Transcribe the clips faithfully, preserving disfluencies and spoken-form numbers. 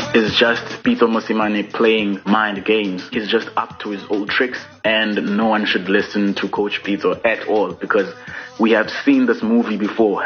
is just Pitso Mosimane playing mind games. He's just up to his old tricks, and no one should listen to Coach Pitso at all because we have seen this movie before.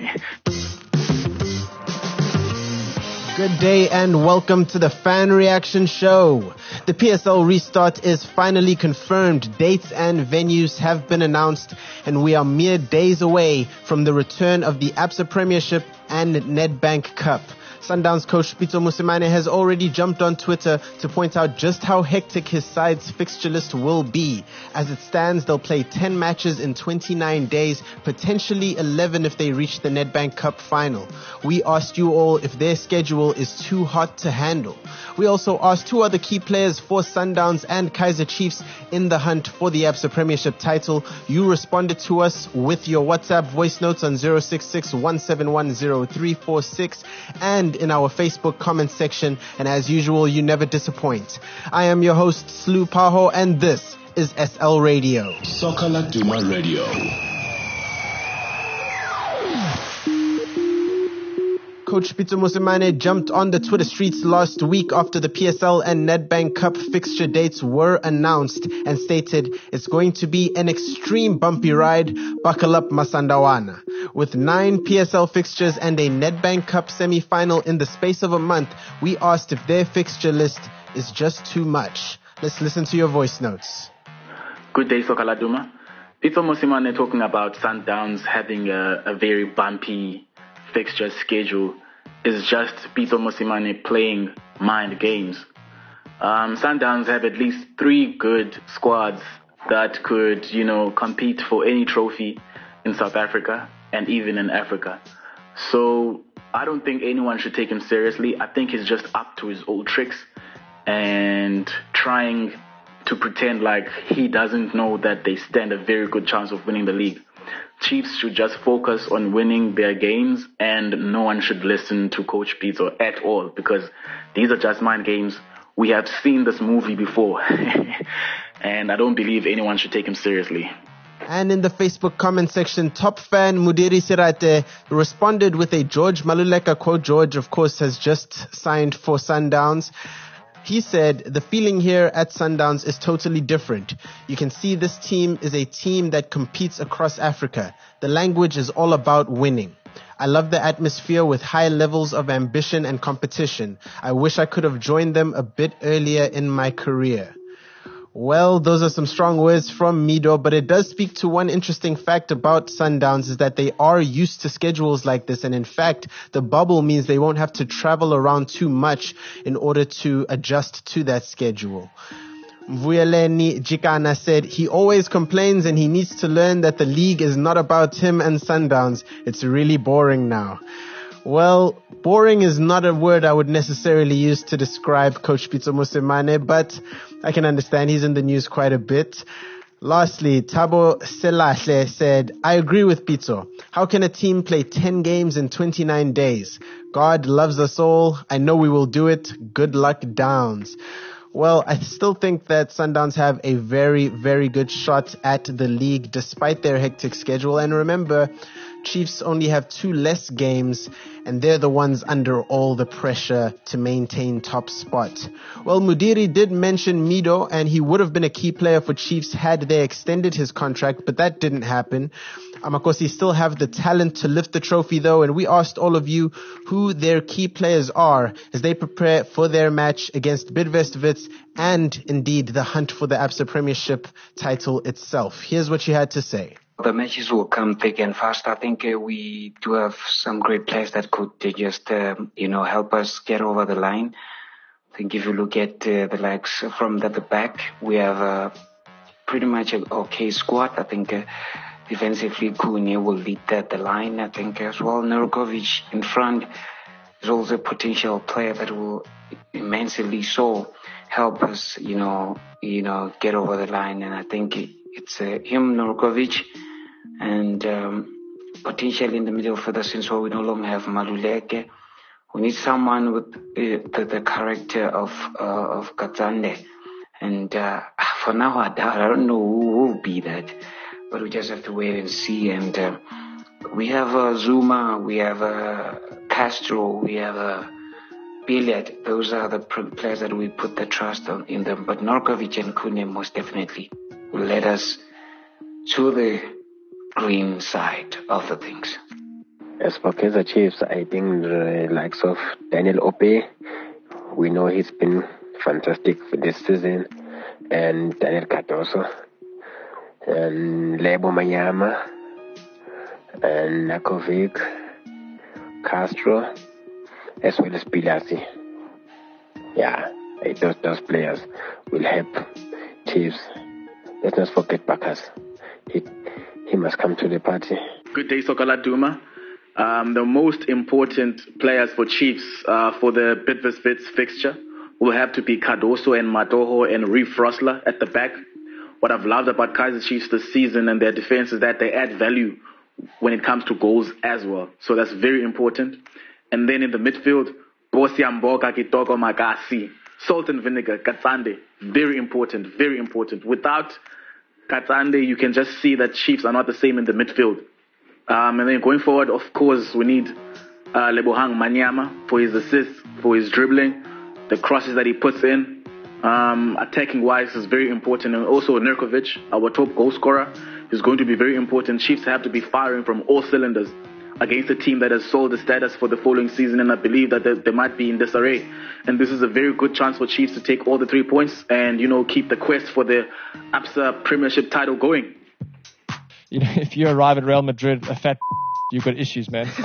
Good day and welcome to the Fan Reaction Show. The P S L restart is finally confirmed. Dates and venues have been announced, and we are mere days away from the return of the Absa Premiership and Nedbank Cup. Sundowns coach Pitso Mosimane has already jumped on Twitter to point out just how hectic his side's fixture list will be. As it stands, they'll play ten matches in twenty-nine days, potentially eleven if they reach the Nedbank Cup final. We asked you all if their schedule is too hot to handle. We also asked who are the key players for Sundowns and Kaizer Chiefs in the hunt for the Absa Premiership title. You responded to us with your WhatsApp voice notes on zero six six, one seven one, zero three four six and in our Facebook comment section, and as usual, you never disappoint. I am your host, Slu Paho, and this is S L Radio. Soccer Laduma Radio. Coach Pitso Mosimane jumped on the Twitter streets last week after the P S L and Nedbank Cup fixture dates were announced and stated it's going to be an extreme bumpy ride. Buckle up, Masandawana. With nine P S L fixtures and a Nedbank Cup semi-final in the space of a month, we asked if their fixture list is just too much. Let's listen to your voice notes. Good day, Soccer Laduma. Pitso Mosimane talking about Sundowns having a, a very bumpy fixture schedule is just Pitso Mosimane playing mind games. Um, Sundowns have at least three good squads that could, you know, compete for any trophy in South Africa and even in Africa. So I don't think anyone should take him seriously. I think he's just up to his old tricks and trying to pretend like he doesn't know that they stand a very good chance of winning the league. Chiefs should just focus on winning their games, and no one should listen to Coach Pitso at all because these are just mind games. We have seen this movie before, and I don't believe anyone should take him seriously. And in the Facebook comment section, top fan Mudiri Sirate responded with a George Maluleka quote. George, of course, has just signed for Sundowns. He said, the feeling here at Sundowns is totally different. You can see this team is a team that competes across Africa. The language is all about winning. I love the atmosphere with high levels of ambition and competition. I wish I could have joined them a bit earlier in my career. Well, those are some strong words from Mido, but it does speak to one interesting fact about Sundowns is that they are used to schedules like this. And in fact, the bubble means they won't have to travel around too much in order to adjust to that schedule. Vuyeleni Jikana said he always complains and he needs to learn that the league is not about him and Sundowns. It's really boring now. Well, boring is not a word I would necessarily use to describe Coach Pitso Mosimane, but I can understand he's in the news quite a bit. Lastly, Thabo Selahle said, I agree with Pitso. How can a team play ten games in twenty-nine days? God loves us all. I know we will do it. Good luck, Downs. Well, I still think that Sundowns have a very, very good shot at the league despite their hectic schedule. And remember, Chiefs only have two less games, and they're the ones under all the pressure to maintain top spot. Well, Mudiri did mention Mido, and he would have been a key player for Chiefs had they extended his contract, but that didn't happen. Amakosi still have the talent to lift the trophy, though, and we asked all of you who their key players are as they prepare for their match against Bidvest Wits and, indeed, the hunt for the Absa Premiership title itself. Here's what you had to say. The matches will come thick and fast. I think uh, we do have some great players that could uh, just, uh, you know, help us get over the line. I think if you look at uh, the likes from the, the back, we have uh, pretty much an okay squad. I think uh, defensively, Kune will lead the, the line. I think as well, Nurkovic in front is also a potential player that will immensely so help us, you know, you know, get over the line. And I think it's uh, him, Nurkovic, and um, potentially in the middle further since well, we no longer have Maluleke. We need someone with uh, the, the character of uh, of Katsande. And uh, for now, I doubt, I don't know who will be that, but we just have to wait and see. And uh, we have uh, Zuma, we have uh, Castro, we have uh, Billiat, those are the players that we put the trust on in them. But Norkovic and Kune most definitely will lead us to the green side of the things. As for Kaizer Chiefs, I think the likes of Daniel Ope, we know he's been fantastic for this season, and Daniel Cardoso, and Lebo Manyama, and Nakovic, Castro, as well as Pilasi. Yeah, those, those players will help Chiefs. Let's not forget Bakas. He, he must come to the party. Good day, Sokala Duma. Um, the most important players for Chiefs uh, for the Bidvest Wits fixture will have to be Cardoso and Matoho and Reeve Frosler at the back. What I've loved about Kaizer Chiefs this season and their defense is that they add value when it comes to goals as well. So that's very important. And then in the midfield, Bosiamboka, Kitoko, Magasi, salt and vinegar, Katsande, very important, very important. Without Katsande, you can just see that Chiefs are not the same in the midfield. Um, and then going forward, of course, we need uh, Lebohang Manyama for his assists, for his dribbling, the crosses that he puts in. Um, attacking-wise is very important. And also Nurkovic, our top goal scorer, is going to be very important. Chiefs have to be firing from all cylinders against a team that has sold the status for the following season, and I believe that they, they might be in disarray. And this is a very good chance for Chiefs to take all the three points and, you know, keep the quest for the A B S A Premiership title going. You know, if you arrive at Real Madrid, a fat, you've got issues, man. So,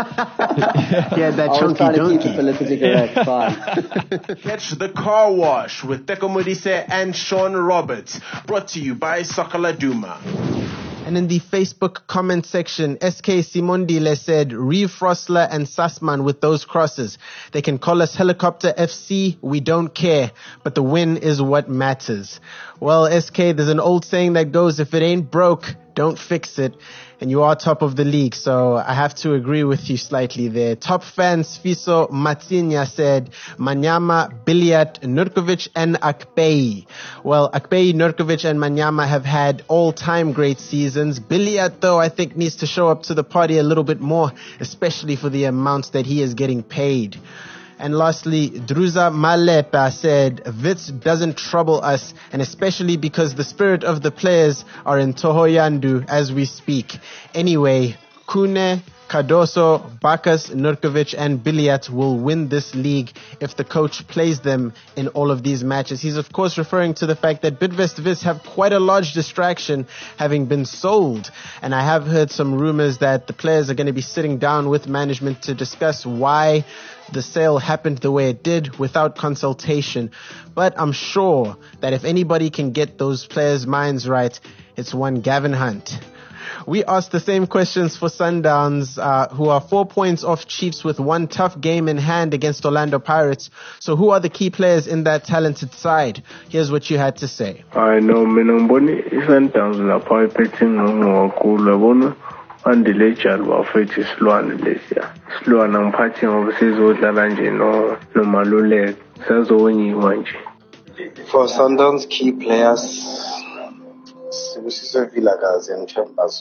yeah, that I was chunky trying to donkey. keep it politically correct. Fine. Catch the Car Wash with Teko Modise and Sean Roberts. Brought to you by Sokala Duma. And in the Facebook comment section, S K Simondile said, Reeve Frosler and Sassman with those crosses. They can call us Helicopter F C. We don't care. But the win is what matters. Well, S K, there's an old saying that goes, if it ain't broke, don't fix it. And you are top of the league, so I have to agree with you slightly there. Top fan Sfiso Matinya said, Manyama, Billiat, Nurkovic, and Akpei. Well, Akpei, Nurkovic, and Manyama have had all-time great seasons. Billiat, though, I think needs to show up to the party a little bit more, especially for the amounts that he is getting paid. And lastly, Druza Malepa said, Wits doesn't trouble us, and especially because the spirit of the players are in Tohoyandu as we speak. Anyway, Kune, Cardoso, Bakas, Nurkovic, and Billiat will win this league if the coach plays them in all of these matches. He's of course referring to the fact that Bidvest Wits have quite a large distraction having been sold. And I have heard some rumors that the players are going to be sitting down with management to discuss why the sale happened the way it did without consultation. But I'm sure that if anybody can get those players' minds right, it's one Gavin Hunt. We asked the same questions for Sundowns, uh, who are four points off Chiefs with one tough game in hand against Orlando Pirates. So who are the key players in that talented side? Here's what you had to say. I know Minamboni Sundowns la pipetting on Kulabona and the lecture bafethi silwane lesiya. Silwane ngiphathi ngoba sizodlala nje no nomaluleke. Sazowonyiwa nje. For Sundowns key players, Sibusiso Vilakazi and Chambers.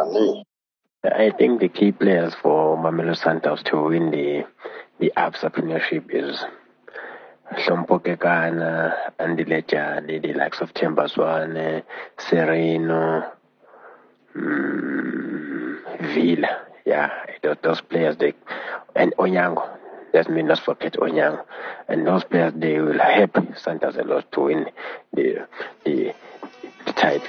I think the key players for Mamelodi Sundowns to win the the A B S A Premiership is Hlompo Kekana, Andy Lejane, the likes of Chambaswane, Sereno, um, Villa. Yeah, those, those players, they, and Onyango. Let me not forget Onyango. And those players, they will help Sundowns a lot to win the the, the title.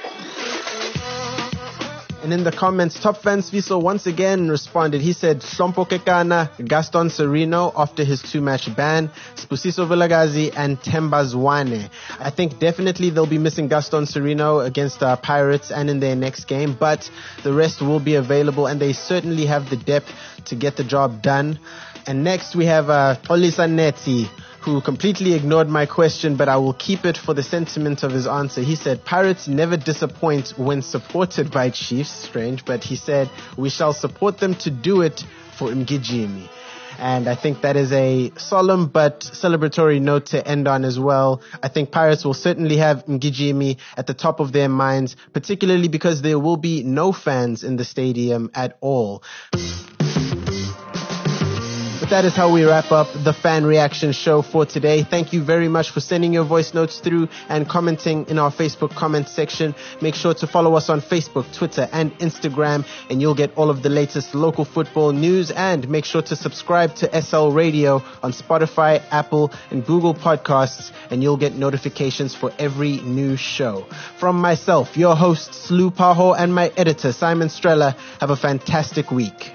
And in the comments, Top Fan Sviso once again responded. He said, Hlompo Kekana, Gaston Sereno after his two-match ban, Spusiso Vilakazi, and Themba Zwane. I think definitely they'll be missing Gaston Sereno against uh, Pirates and in their next game, but the rest will be available, and they certainly have the depth to get the job done. And next we have uh, Olisa Neti, who completely ignored my question, but I will keep it for the sentiment of his answer. He said, Pirates never disappoint when supported by Chiefs. Strange, but he said, we shall support them to do it for Mgijimi. And I think that is a solemn but celebratory note to end on as well. I think Pirates will certainly have Mgijimi at the top of their minds, particularly because there will be no fans in the stadium at all. that is how we wrap up the Fan Reaction Show for today. Thank you very much for sending your voice notes through and commenting in our Facebook comment section. Make sure to follow us on Facebook, Twitter, and Instagram, and you'll get all of the latest local football news. And make sure to subscribe to S L Radio on Spotify, Apple, and Google Podcasts, and you'll get notifications for every new show. From myself, your host, Slu Paho, and my editor, Simon Strella, have a fantastic week.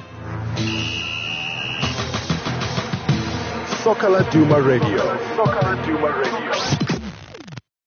Soccer Laduma Radio. Soccer Laduma Radio.